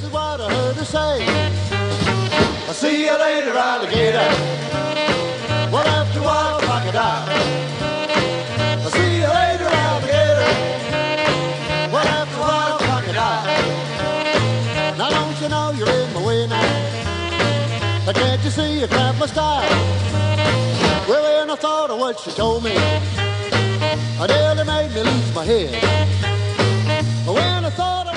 is what I heard her say. I see you later, alligator. Well, after a while, crocodile. I see you later, alligator. Well, after a while, crocodile. Now don't you know you're in my way now? But can't you see you grab my style? Well, when I thought of what she told me, it nearly made me lose my head. When I thought of